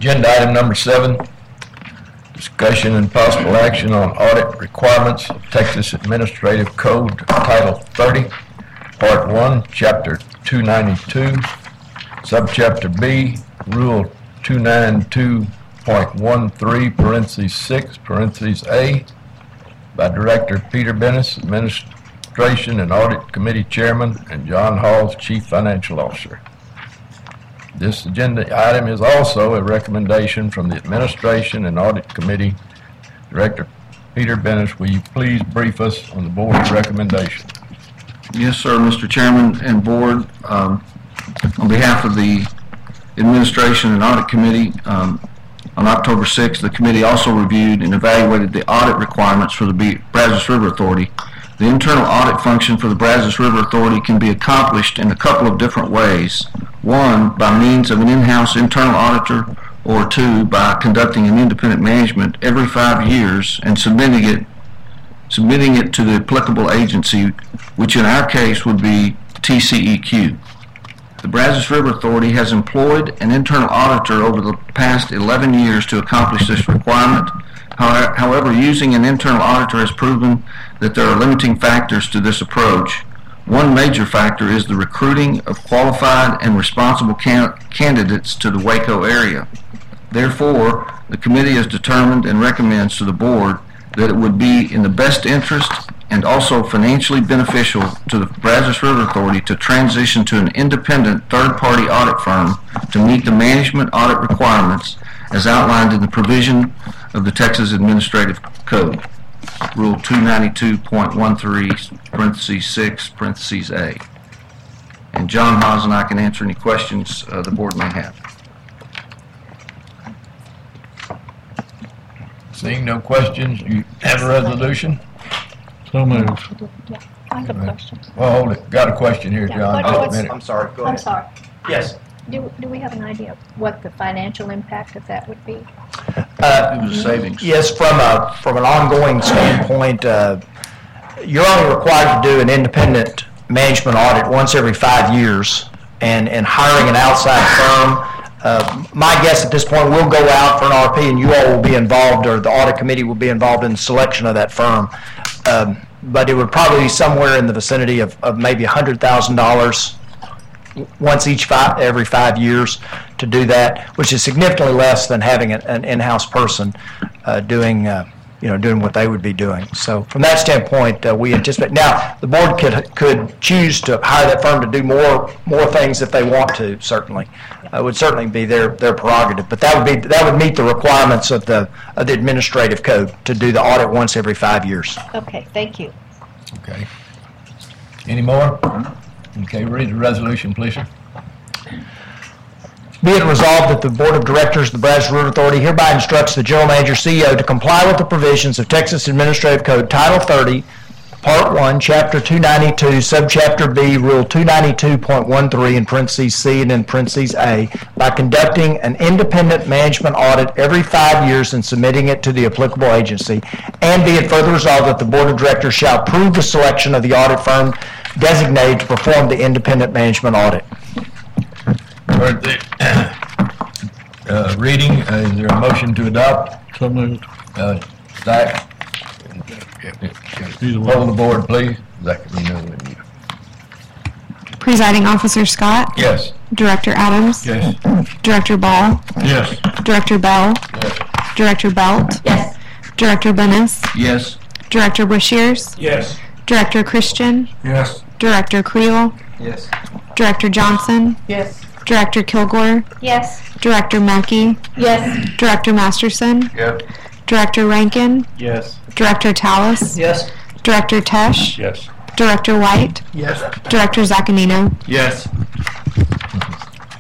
Agenda item number 7, discussion and possible action on audit requirements of Texas Administrative Code, Title 30, Part 1, Chapter 292, Subchapter B, Rule 292.13, parentheses 6, parentheses A, by Director Peter Bennis, Administration and Audit Committee Chairman, and John Halls, Chief Financial Officer. This agenda item is also a recommendation from the Administration and Audit Committee. Director Peter Bennis, will you please brief us on the board's recommendation? Yes, sir, Mr. Chairman and Board. On behalf of the Administration and Audit Committee, on October 6th, the committee also reviewed and evaluated the audit requirements for the Brazos River Authority. The internal audit function for the Brazos River Authority can be accomplished in a couple of different ways. 1, by means of an in-house internal auditor, or 2, by conducting an independent management every 5 years and submitting it to the applicable agency, which in our case would be TCEQ. The Brazos River Authority has employed an internal auditor over the past 11 years to accomplish this requirement. However, using an internal auditor has proven that there are limiting factors to this approach. One major factor is the recruiting of qualified and responsible candidates to the Waco area. Therefore, the committee has determined and recommends to the board that it would be in the best interest and also financially beneficial to the Brazos River Authority to transition to an independent third-party audit firm to meet the management audit requirements as outlined in the provision of the Texas Administrative Code, Rule 292.13, parentheses 6, parentheses A. And John Haas and I can answer any questions the board may have. Seeing no questions, you have a resolution? So moved. Yeah, I have a question. Well, hold it. Got a question here, John. Just a minute. I'm sorry, go I'm ahead. sorry. Yes. Do we have an idea of what the financial impact of that would be? It was savings. Yes, from an ongoing standpoint, you're only required to do an independent management audit once every 5 years, and hiring an outside firm. My guess at this point, we'll go out for an RFP, and you all will be involved, or the audit committee will be involved in the selection of that firm. But it would probably be somewhere in the vicinity of maybe $100,000 once every 5 years to do that, which is significantly less than having an in-house person doing what they would be doing. So from that standpoint, we anticipate. Now, the board could choose to hire that firm to do more things if they want to. Certainly, it would certainly be their prerogative. But that would meet the requirements of the administrative code to do the audit once every 5 years. Okay, thank you. Okay. Any more? Okay, read the resolution, please, sir. Be it resolved that the Board of Directors of the Brazos River Authority hereby instructs the General Manager, CEO, to comply with the provisions of Texas Administrative Code, Title 30, Part 1, Chapter 292, Subchapter B, Rule 292.13, in parentheses C and in parentheses A, by conducting an independent management audit every 5 years and submitting it to the applicable agency. And be it further resolved that the Board of Directors shall approve the selection of the audit firm designated to perform the independent management audit. Heard the reading. Is there a motion to adopt? So moved. Zach? Either Roll one. the board, please. Zach, you know. Presiding Officer Scott, Yes. Director Adams, Yes. Director Ball, Yes. Director Bell, Yes. Director Belt, Yes. Director Bennis, Yes. Director Bushiers, Yes. Director Christian, Yes. Director Creel, Yes. Director Johnson, Yes. Director Kilgore, Yes. Director Mackey, Yes. Director Masterson, Yes. Director Rankin, Yes. Director Tallis, Yes. Director Tesh, Yes. Director White, Yes. Director Zaccanino. Yes.